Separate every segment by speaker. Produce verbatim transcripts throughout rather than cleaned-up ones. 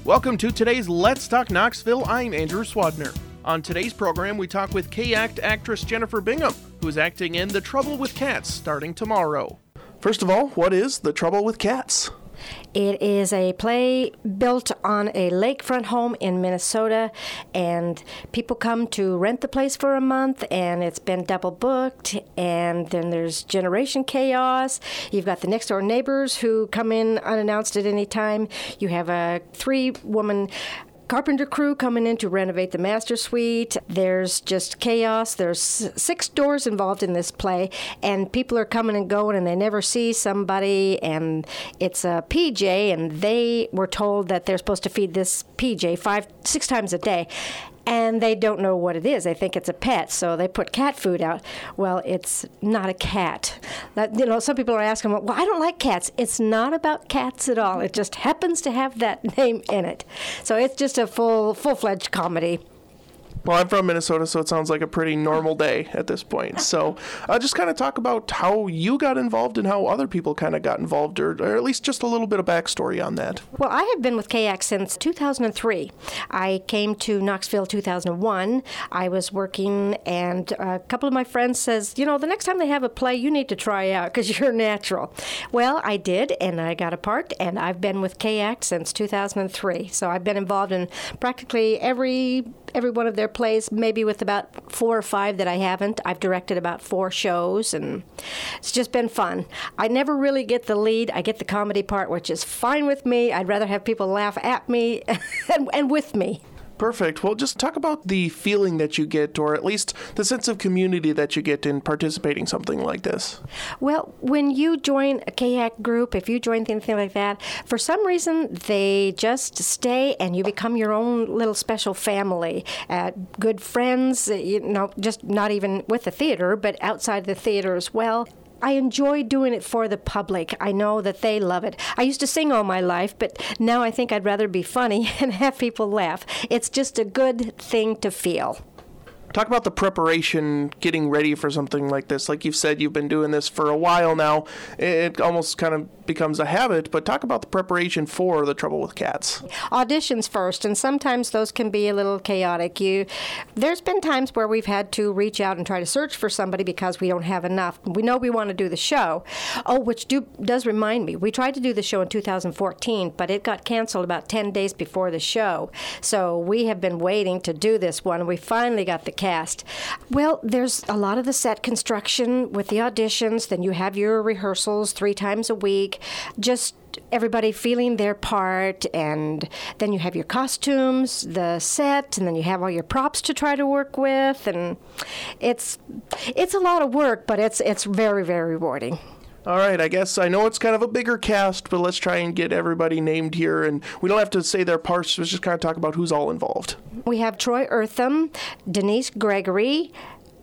Speaker 1: Welcome to today's Let's Talk Knoxville. I'm Andrew Swadner. On today's program, we talk with K-Act actress Jennifer Bingham, who is acting in The Trouble with Cats starting tomorrow. First of all, what is The Trouble with Cats?
Speaker 2: It is a play built on a lakefront home in Minnesota, and people come to rent the place for a month, and it's been double booked, and then there's generation chaos. You've got the next door neighbors who come in unannounced at any time. You have a three-woman carpenter crew coming in to renovate the master suite. There's just chaos. There's six doors involved in this play, and people are coming and going, and they never see somebody, and it's a P J, and they were told that they're supposed to feed this P J five, six times a day. And they don't know what it is. They think it's a pet, so they put cat food out. Well, it's not a cat. That, you know, some people are asking, well, I don't like cats. It's not about cats at all. It just happens to have that name in it. So it's just a full, full-fledged comedy.
Speaker 1: Well, I'm from Minnesota, so it sounds like a pretty normal day at this point. So uh, just kind of talk about how you got involved and how other people kind of got involved, or, or at least just a little bit of backstory on that.
Speaker 2: Well, I have been with K-Act since two thousand three. I came to Knoxville two thousand one. I was working, and a couple of my friends says, you know, the next time they have a play, you need to try out because you're natural. Well, I did, and I got a part, and I've been with K-Act since two thousand three. So I've been involved in practically every every one of their plays, maybe with about four or five that I haven't. I've directed about four shows, and it's just been fun. I never really get the lead. I get the comedy part, which is fine with me. I'd rather have people laugh at me and, and with me.
Speaker 1: Perfect. Well, just talk about the feeling that you get, or at least the sense of community that you get in participating in something like this.
Speaker 2: Well, when you join a K-Act group, if you join anything like that, for some reason they just stay and you become your own little special family. Uh, good friends, you know, just not even with the theater, but outside the theater as well. I enjoy doing it for the public. I know that they love it. I used to sing all my life, but now I think I'd rather be funny and have people laugh. It's just a good thing to feel.
Speaker 1: Talk about the preparation, getting ready for something like this. Like you've said, you've been doing this for a while now. It almost kind of becomes a habit, but talk about the preparation for The Trouble with Cats.
Speaker 2: Auditions first, and sometimes those can be a little chaotic. You, there's been times where we've had to reach out and try to search for somebody because we don't have enough. We know we want to do the show. Oh, which do, does remind me, we tried to do the show in two thousand fourteen, but it got canceled about ten days before the show. So we have been waiting to do this one. We finally got the cast. Well, there's a lot of the set construction with the auditions. Then you have your rehearsals three times a week. Just everybody feeling their part, and then you have your costumes, the set, and then you have all your props to try to work with, and it's it's a lot of work, but it's it's very, very rewarding.
Speaker 1: All right, I guess I know it's kind of a bigger cast, but let's try and get everybody named here, and we don't have to say their parts, let's just kind of talk about who's all involved.
Speaker 2: We have Troy Eartham, Denise Gregory.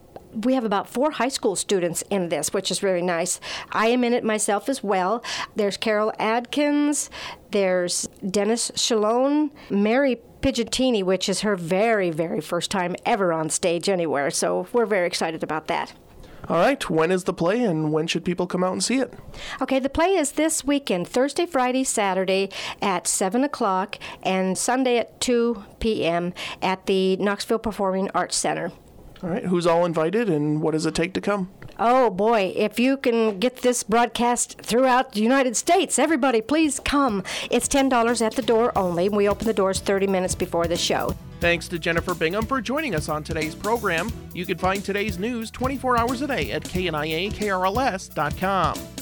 Speaker 2: We have about four high school students in this, which is very nice. I am in it myself as well. There's Carol Adkins, there's Dennis Shalone, Mary Pigeontini, which is her very, very first time ever on stage anywhere, so we're very excited about that.
Speaker 1: All right, when is the play, and when should people come out and see it?
Speaker 2: Okay, the play is this weekend, Thursday, Friday, Saturday at seven o'clock, and Sunday at two p.m. at the Knoxville Performing Arts Center.
Speaker 1: All right, who's all invited, and what does it take to come?
Speaker 2: Oh, boy, if you can get this broadcast throughout the United States, everybody, please come. It's ten dollars at the door only. We open the doors thirty minutes before the show.
Speaker 1: Thanks to Jennifer Bingham for joining us on today's program. You can find today's news twenty-four hours a day at K N I A K R L S dot com.